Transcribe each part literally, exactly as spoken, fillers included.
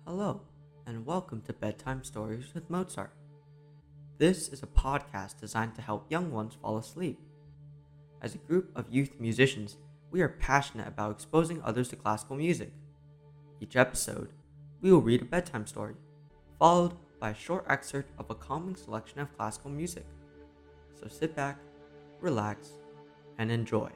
Hello, and welcome to Bedtime Stories with Mozart. This is a podcast designed to help young ones fall asleep. As a group of youth musicians, we are passionate about exposing others to classical music. Each episode, we will read a bedtime story, followed by a short excerpt of a calming selection of classical music. So sit back, relax, and enjoy.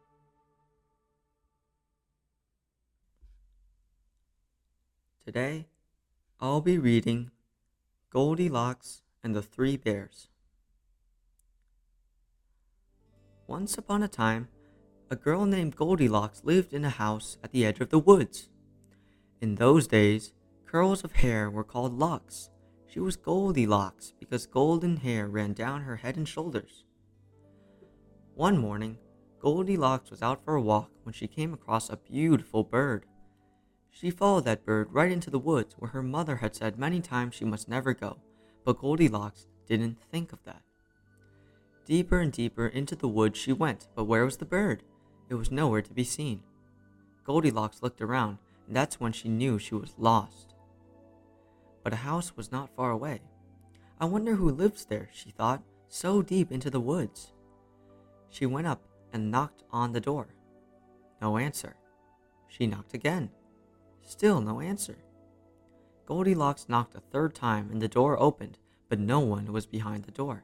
Today, I'll be reading Goldilocks and the Three Bears. Once upon a time, a girl named Goldilocks lived in a house at the edge of the woods. In those days, curls of hair were called locks. She was Goldilocks because golden hair ran down her head and shoulders. One morning, Goldilocks was out for a walk when she came across a beautiful bird. She followed that bird right into the woods where her mother had said many times she must never go, but Goldilocks didn't think of that. Deeper and deeper into the woods she went, but where was the bird? It was nowhere to be seen. Goldilocks looked around, and that's when she knew she was lost. But a house was not far away. I wonder who lives there, she thought, so deep into the woods. She went up and knocked on the door. No answer. She knocked again. Still no answer. Goldilocks knocked a third time and the door opened, but no one was behind the door.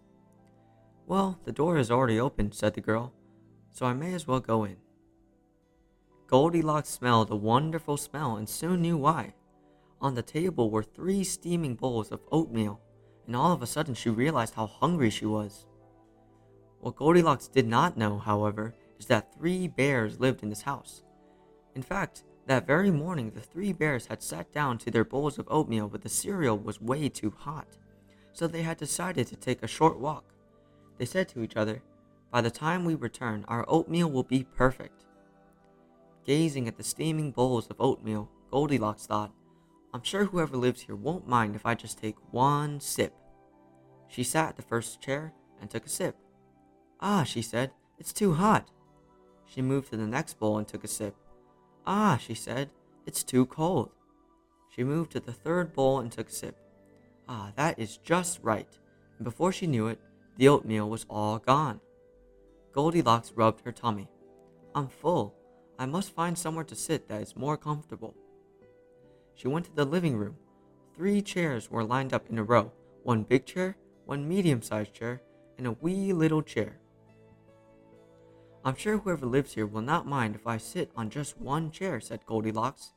Well, the door is already open, said the girl, so I may as well go in. Goldilocks smelled a wonderful smell and soon knew why. On the table were three steaming bowls of oatmeal, and all of a sudden she realized how hungry she was. What Goldilocks did not know, however, is that three bears lived in this house. In fact, that very morning, the three bears had sat down to their bowls of oatmeal, but the cereal was way too hot, so they had decided to take a short walk. They said to each other, "By the time we return, our oatmeal will be perfect." Gazing at the steaming bowls of oatmeal, Goldilocks thought, "I'm sure whoever lives here won't mind if I just take one sip." She sat at the first chair and took a sip. "Ah," she said, "it's too hot." She moved to the next bowl and took a sip. "Ah," she said, "it's too cold." She moved to the third bowl and took a sip. "Ah, that is just right." And before she knew it, the oatmeal was all gone. Goldilocks rubbed her tummy. "I'm full. I must find somewhere to sit that is more comfortable." She went to the living room. Three chairs were lined up in a row, one big chair, one medium-sized chair, and a wee little chair. "I'm sure whoever lives here will not mind if I sit on just one chair," said Goldilocks.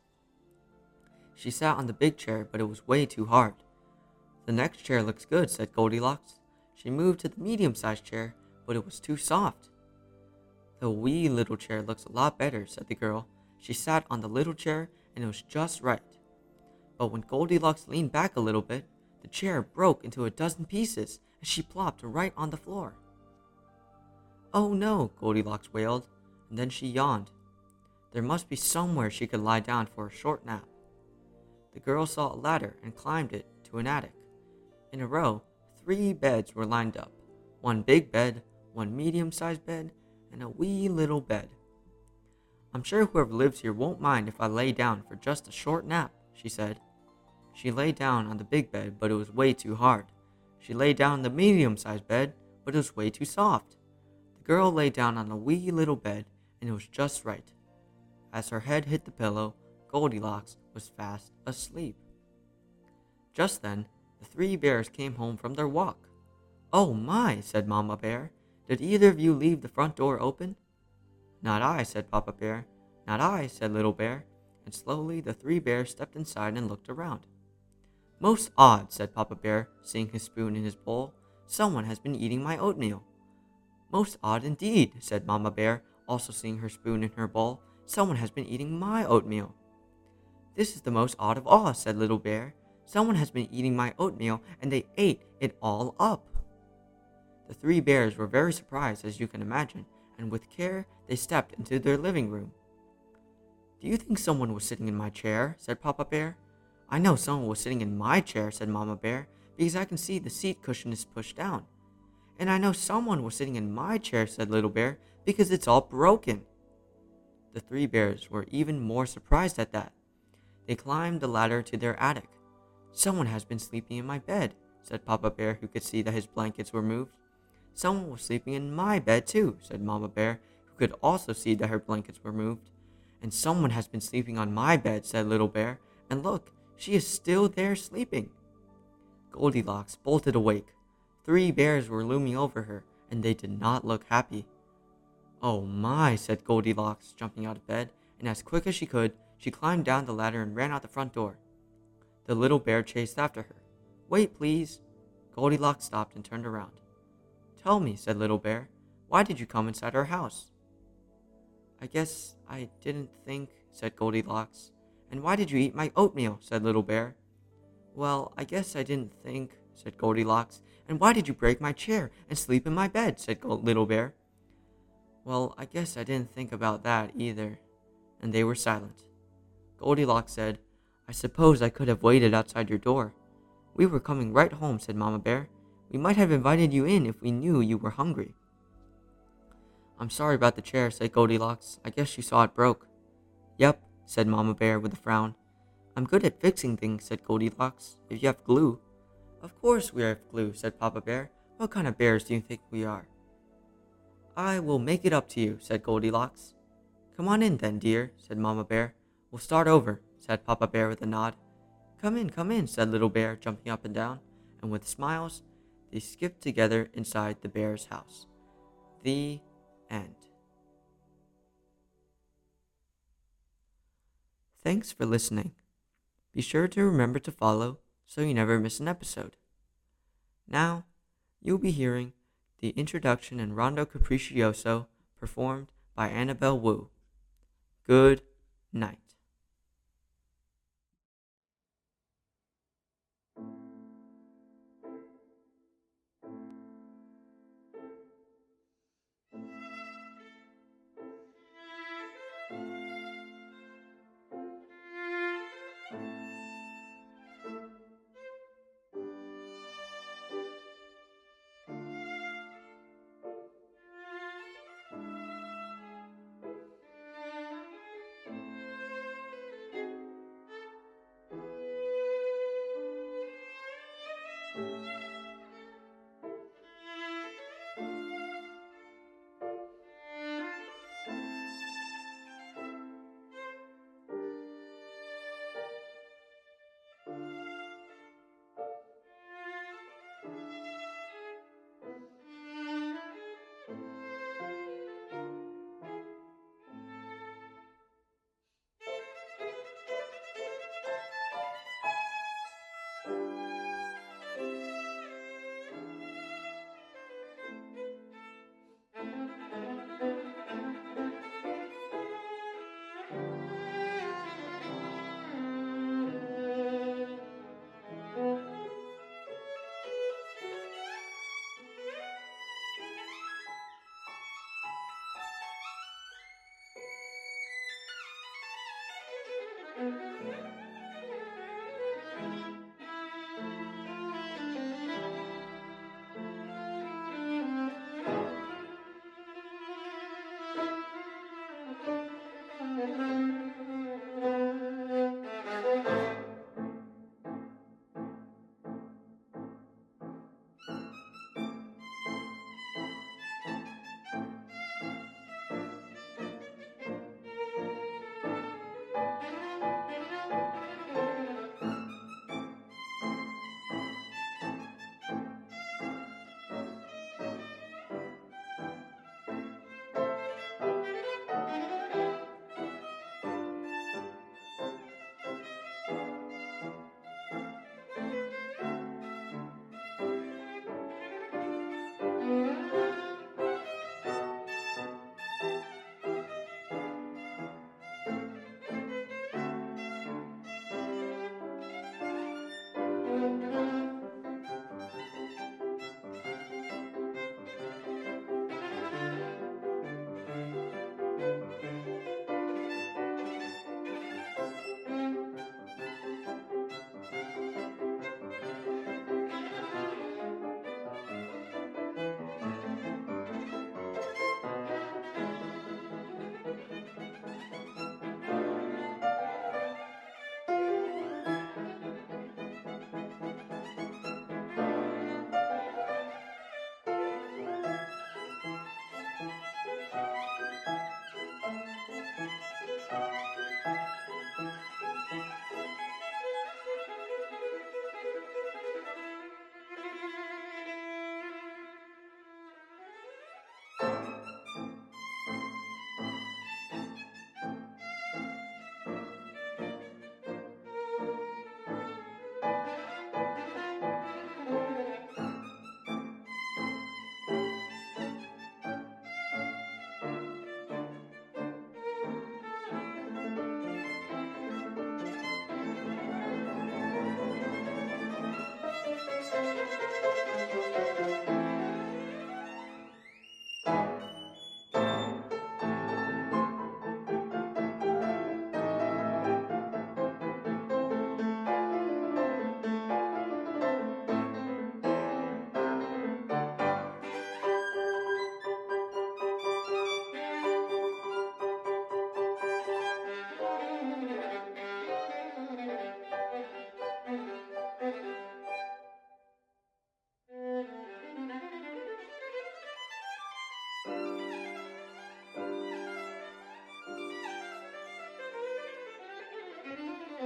She sat on the big chair, but it was way too hard. "The next chair looks good," said Goldilocks. She moved to the medium-sized chair, but it was too soft. "The wee little chair looks a lot better," said the girl. She sat on the little chair, and it was just right. But when Goldilocks leaned back a little bit, the chair broke into a dozen pieces, and she plopped right on the floor. "Oh no," Goldilocks wailed, and then she yawned. There must be somewhere she could lie down for a short nap. The girl saw a ladder and climbed it to an attic. In a row, three beds were lined up. One big bed, one medium-sized bed, and a wee little bed. "I'm sure whoever lives here won't mind if I lay down for just a short nap," she said. She lay down on the big bed, but it was way too hard. She lay down on the medium-sized bed, but it was way too soft. The girl lay down on a wee little bed, and it was just right. As her head hit the pillow, Goldilocks was fast asleep. Just then, the three bears came home from their walk. "Oh my," said Mama Bear, "did either of you leave the front door open?" "Not I," said Papa Bear. "Not I," said Little Bear, and slowly the three bears stepped inside and looked around. "Most odd," said Papa Bear, seeing his spoon in his bowl. "Someone has been eating my oatmeal." "Most odd indeed," said Mama Bear, also seeing her spoon in her bowl. "Someone has been eating my oatmeal." "This is the most odd of all," said Little Bear. "Someone has been eating my oatmeal, and they ate it all up." The three bears were very surprised, as you can imagine, and with care they stepped into their living room. "Do you think someone was sitting in my chair?" said Papa Bear. "I know someone was sitting in my chair," said Mama Bear, "because I can see the seat cushion is pushed down." "And I know someone was sitting in my chair," said Little Bear, "because it's all broken." The three bears were even more surprised at that. They climbed the ladder to their attic. "Someone has been sleeping in my bed," said Papa Bear, who could see that his blankets were moved. "Someone was sleeping in my bed too," said Mama Bear, who could also see that her blankets were moved. "And someone has been sleeping on my bed," said Little Bear, "and look, she is still there sleeping." Goldilocks bolted awake. Three bears were looming over her, and they did not look happy. "Oh my," said Goldilocks, jumping out of bed, and as quick as she could, she climbed down the ladder and ran out the front door. The little bear chased after her. "Wait, please." Goldilocks stopped and turned around. "Tell me," said Little Bear, "why did you come inside our house?" "I guess I didn't think," said Goldilocks. "And why did you eat my oatmeal?" said Little Bear. "Well, I guess I didn't think," said Goldilocks. "And why did you break my chair and sleep in my bed?" said Gold- Little Bear. "Well, I guess I didn't think about that either." And they were silent. Goldilocks said, "I suppose I could have waited outside your door." "We were coming right home," said Mama Bear. "We might have invited you in if we knew you were hungry." "I'm sorry about the chair," said Goldilocks. "I guess you saw it broke." "Yep," said Mama Bear with a frown. "I'm good at fixing things," said Goldilocks, "if you have glue." "Of course we have glue," said Papa Bear. "What kind of bears do you think we are?" "I will make it up to you," said Goldilocks. "Come on in then, dear," said Mama Bear. "We'll start over," said Papa Bear with a nod. "Come in, come in," said Little Bear, jumping up and down, and with smiles, they skipped together inside the bear's house. The end. Thanks for listening. Be sure to remember to follow so you never miss an episode. Now, you'll be hearing the introduction and Rondo Capriccioso performed by Annabelle Wu. Good night.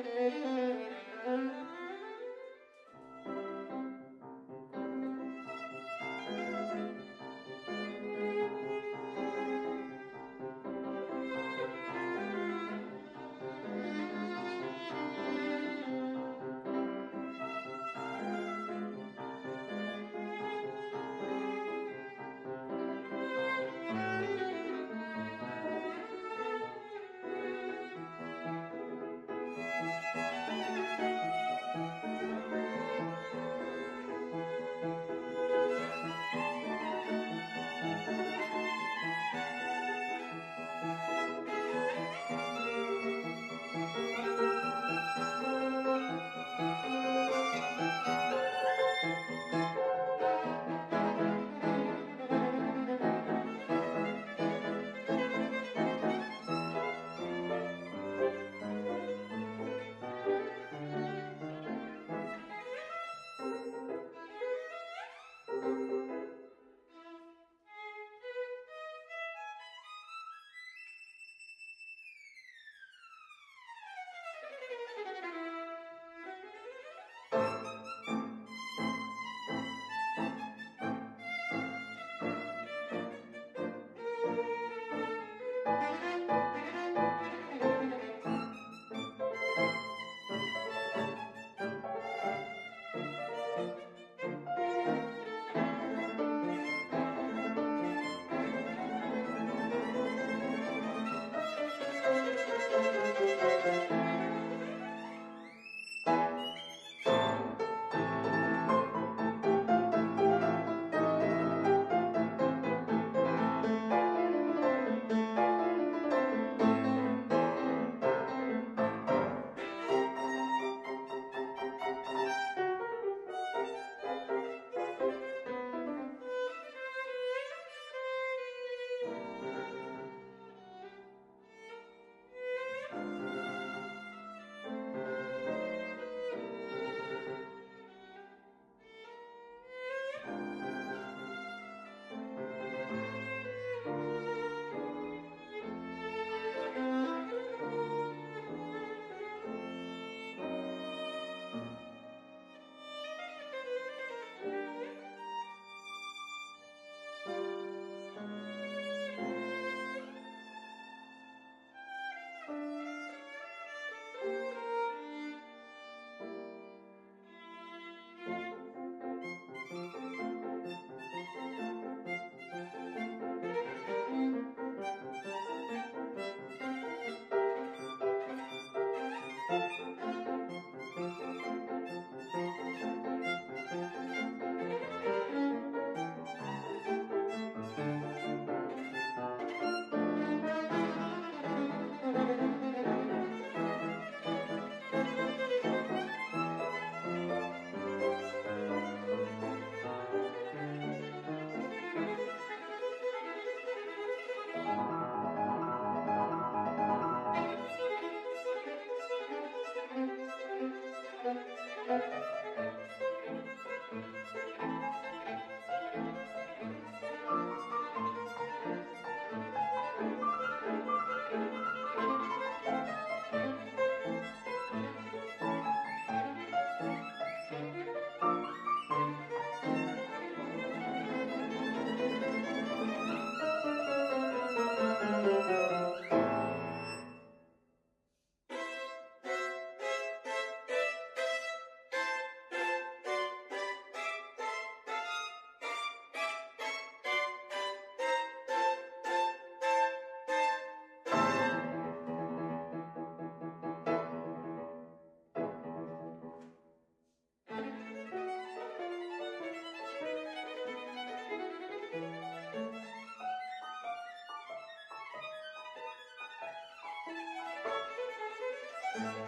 Thank you.